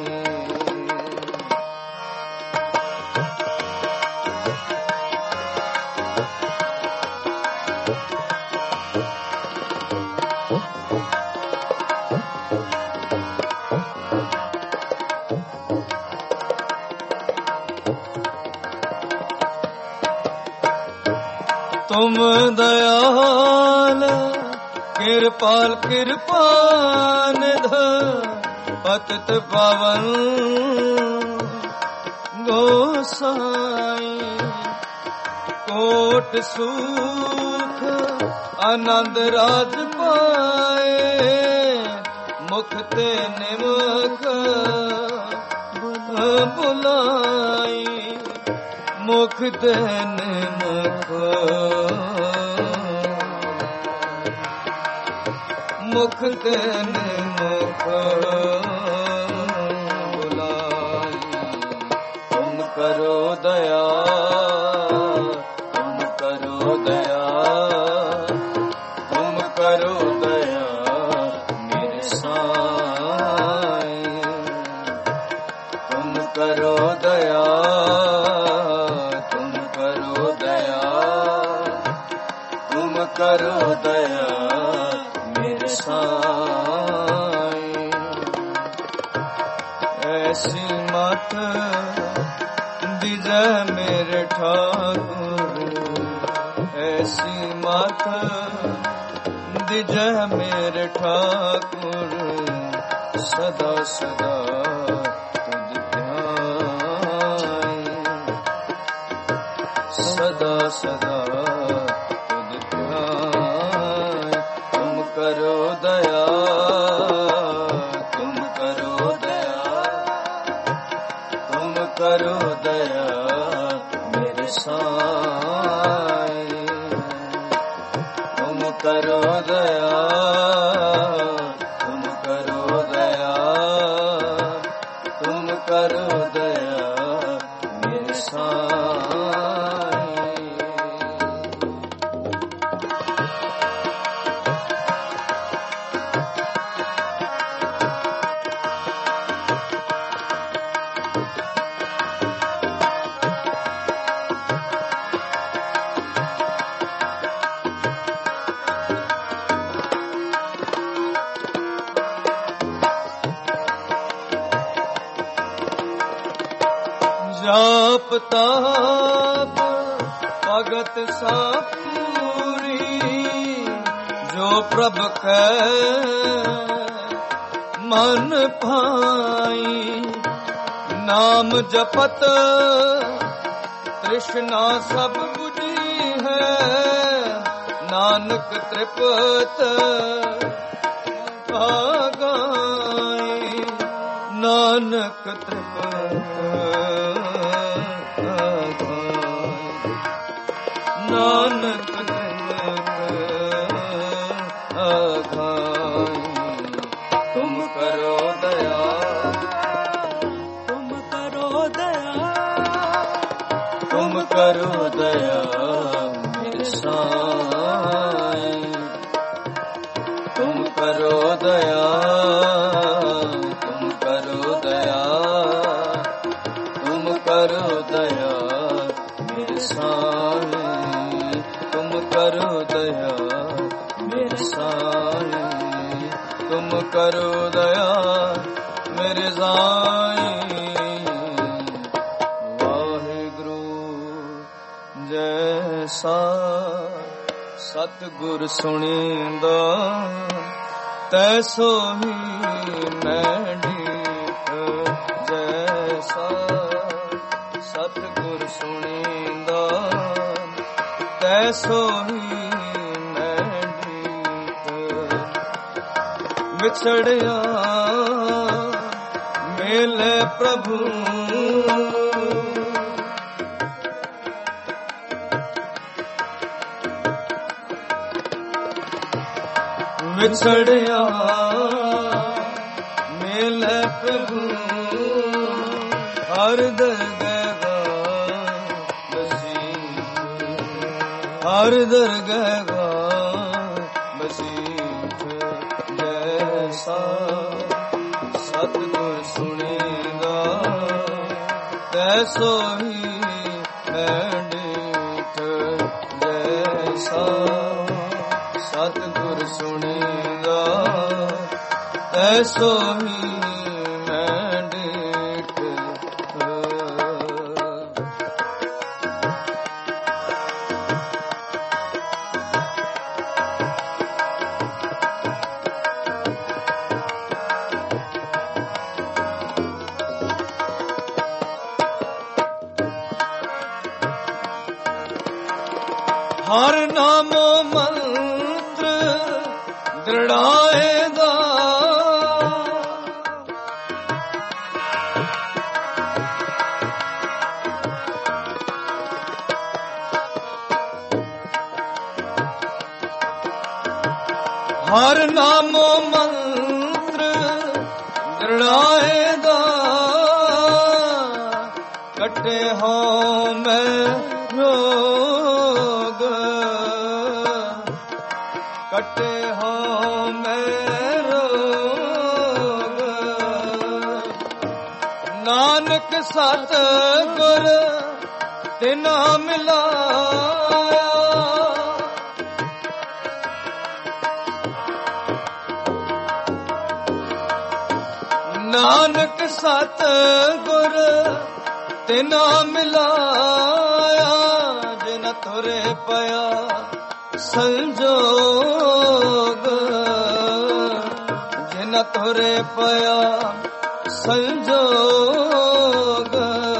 S1: तुम दयाल कृपाल कृपान पतित पावन गोसाई कोट सुख आनंद राज पाए मुख ते निमुख बुलाई मुख ते निमुख मुख ते निमुख बुलाई तुम करो दया तुम करो दया तुम करो दया मेरे साईं तुम करो दया तुम करो दया तुम करो दया मेरे साईं ऐसी मत दिजय मेरे ठाकुर ऐसी मत दिजय मेरे ठाकुर सदा सदा तुझ ध्यान सदा सदा तुझ ध्यान तुम करो दया तुम करो दया तुम करो दया मेरे साईं तुम करो दया तुम करो दया तुम करो दया मेरे साईं जाप ताप भगत सापूरी जो प्रभ कै मन भाई नाम जपत तृष्णा सब बुझी है ਨਾਨਕ ਤ੍ਰਿਪਤ ਆਗਾਏ, ਨਾਨਕ ਤ੍ਰਿਪਤ ਆਗਾਏ, ਨਾਨਕ ਤ੍ਰਿਪਤ ਆਗਾਏ। ਤੁਮ ਕਰੋ ਦਇਆ,
S2: ਤੁਮ ਕਰੋ ਦਇਆ,
S1: ਤੁਮ ਕਰੋ ਦਇਆ ਮੇਰੇ ਸਾਈਂ। ਤੁਮ ਕਰੋ ਦਇਆ, ਤੁਮ ਕਰੋ ਦਇਆ, ਤੁਮ ਕਰੋ ਦਇਆ ਮੇਰੇ ਸਾਈਂ। ਤੁਮ ਕਰੋ ਦਇਆ ਮੇਰੇ ਸਾਈਂ, ਤੁਮ ਕਰੋ ਦਇਆ ਮੇਰੇ ਸਾਈਂ। ਵਾਹਿਗੁਰੂ ਜੈਸਾ ਸਤਿਗੁਰ ਸੁਣੀਂਦਾ, ਤੈਸੋ ਹੀ ਮੈਂ ਢੀਠ। ਜੈਸਾ ਸਤਿਗੁਰ ਸੁਣੀਂਦਾ, ਤੈਸੋ ਹੀ ਮੈਂ ਢੀਠ। ਵਿਛੜਿਆ ਮਿਲੇ ਪ੍ਰਭੂ, ਵਿਛੜਿਆ ਮਿਲੇ ਪ੍ਰਭੂ, ਹਰ ਦਰਗਾਹ ਬਸੀਠ, ਹਰ ਦਰਗਾਹ ਬਸੀਠ। ਜੈਸਾ ਸਤਿਗੁਰ ਸੁਣੀਂਦਾ, ਤੈਸੋ ਹੀ ਮੈਂ ਢੀਠ। ਜੈਸਾ ਸਤਿਗੁਰ ਸੁਣੀਂਦਾ, ਤੈਸੋ ਹੀ ਮੈਂ ਢੀਠ। ਹਰ ਨਾਮੋ ਮੰਤਰ ਦ੍ਰਿੜਾਏ ਦਾ, ਹਰ ਨਾਮੋ ਮੰਤਰ ਦ੍ਰਿੜਾਏ ਦਾ। ਕੱਟੇ ਹੋ ਮੈਂ ਰੋਗ, ਕੱਟੇ ਹੋ ਮੈਂ ਰੋਗ। ਨਾਨਕ ਸਤਿਗੁਰ ਤਿਨਾ ਮਿਲਾਇਆ, ਨਾਨਕ ਸਤਿਗੁਰ ਤਿਨਾ ਮਿਲਾਇਆ। ਜਿਨ ਤੁਰੇ ਪਿਆ ਸੰਜੋਗ, ਜਿਨ ਤੁਰੇ ਪਿਆ ਸੰਜੋਗ,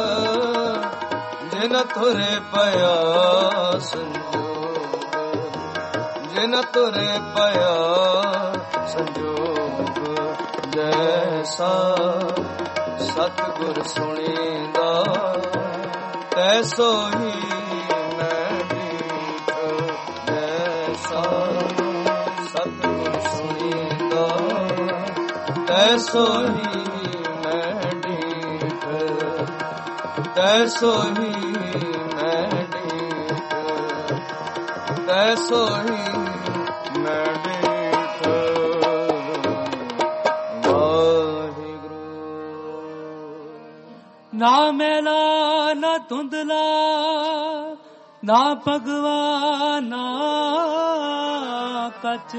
S1: ਜਿਨ ਤੁਰੇ ਪਿਆ ਸੰਜੋਗ, ਜਿਨ ਤੁਰੇ ਪਿਆ ਸੰਜੋਗ। ਜੈਸਾ ਸਤਿਗੁਰ ਸੁਣੀਂਦਾ, ਤੈਸੋ ਹੀ ਮੈਂ ਢੀਠ। ਜੈਸਾ ਸਤਿਗੁਰ ਸੁਣੀਂਦਾ, ਤੈਸੋ ਹੀ ਮੈਂ ਢੀਠ। ਤੈਸੋ ਹੀ ਮੈਂ ਢੀਠ, ਤੈਸੋ ਹੀ ਮੈਂ ਢੀਠ। ਵਾਹਿਗੁਰੂ।
S2: ਨਾ ਮੈਲਾ ਨਾ ਧੁੰਦਲਾ, ਨਾ ਭਗਵਾਨਾ ਕਚ,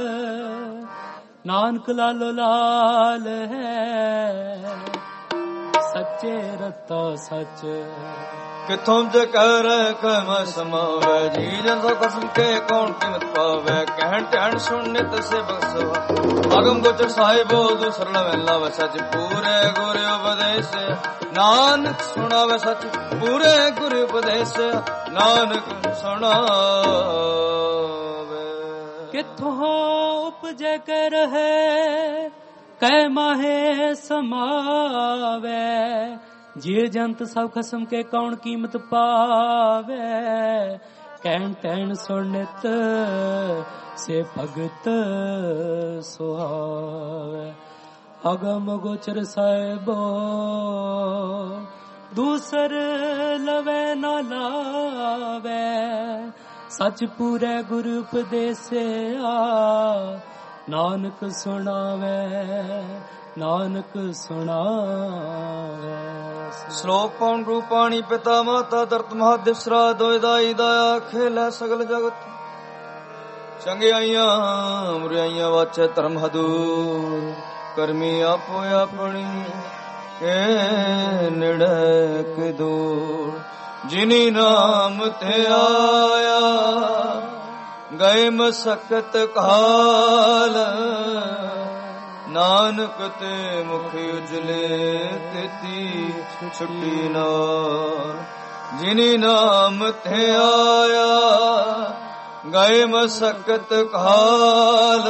S2: ਨਾਨਕ ਲਾਲੋ ਲਾਲ ਹੈ, ਸੱਚੇ ਰਤਾ ਸੱਚ।
S1: ਕਿਥੋਂ ਜੇ ਕਰ ਕਮ ਸਮਾਵੇ, ਜੀ ਜਨ ਸੋ ਕਸਮ ਕੇ ਕੌਣ ਕੀਮਤ ਪਾਵੇ। ਕਹਿਣ ਧਿਆਨ ਸੁਣ ਨਿਤ ਸੇ ਬਖਸ਼ਵਾ, ਅਗਮ ਗੋਚਰ ਸਾਹਿਬੋ ਦੂਸਰਣ ਵੇਲਾ ਵ ਸੱਚ। ਪੂਰੇ ਗੁਰ ਉਪਦੇਸ਼ ਨਾਨਕ ਸੁਣਾਵੇ ਸੱਚ, ਪੂਰੇ ਗੁਰ ਉਪਦੇਸ਼ ਨਾਨਕ ਸੁਣਾਵੇ।
S2: ਕਿੱਥੋਂ ਉਪਜੈ ਕੇ ਰਹੇ ਕੈ ਮਾਹੇ ਸਮਾਵੇ। ਜੀਵ ਜੰਤ ਸਭ ਖਸਮ ਕੇ ਕੌਣ ਕੀਮਤ ਪਾਵੇ। ਕਹਿਣ ਟਹਿਣ ਸੁਣਿਤ ਸੇ ਭਗਤ ਸੁਹਾਵੇ। ਅਗਮ ਗੋਚਰ ਸਾਹਿਬੋ ਦੂਸਰ ਲਵੇ ਨਾ ਲਾਵੇ। ਸਚ ਪੂਰੇ ਗੁਰੂ ਉਪਦੇਸਿਆ ਨਾਨਕ ਸੁਣਾਵੇ ਨਾਨਕ ਸੁਣਾਵੇ।
S1: ਸ਼ਲੋਕ ਪੌਣ ਰੂਪਾਣੀ ਪਿਤਾ ਮਾਤਾ ਦਰਤ ਮਹਾਦਿਸਰਾ ਦੋਇ ਦਾਈ ਦਾਇਆ ਖੇਲੇ ਸਗਲ ਜਗਤ। ਚੰਗਿਆਈਆਂ ਮੁਰਿਆਈਆਂ ਵਾਚੈ ਧਰਮ ਹਦੂਰ। ਕਰਮੀ ਆਪੋ ਆਪਣੀ ਨਿੜੈ ਕਿ ਦੂਰ। ਜਿਨੀ ਨਾਮ ਤੇ ਆਇਆ ਗਏ ਮਸਕਤ ਕਾਲ। ਨਾਨਕ ਤੇ ਮੁਖ ਉਜਲੇ ਤੇਤੀ ਛੁੱਟੀ ਨਾਲ। ਜਿਨੀ ਨਾਮ ਤੇ ਆਇਆ ਗਏ ਮਸਕਤ ਕਾਲ।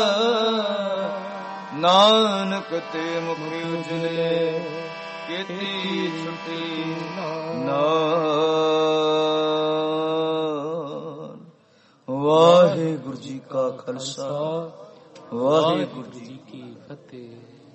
S1: ਨਾਨਕ ਤੇ ਮੁਖ ਉਜਲੇ ਕੀਤੀ ਛੁੱਟੀ ਨਾਲ। ਵਾਹਿਗੁਰੂ ਜੀ ਕਾ ਖਾਲਸਾ ਵਾਹਿਗੁਰੂ ਜੀ ਕੀ ਫਤਿਹ।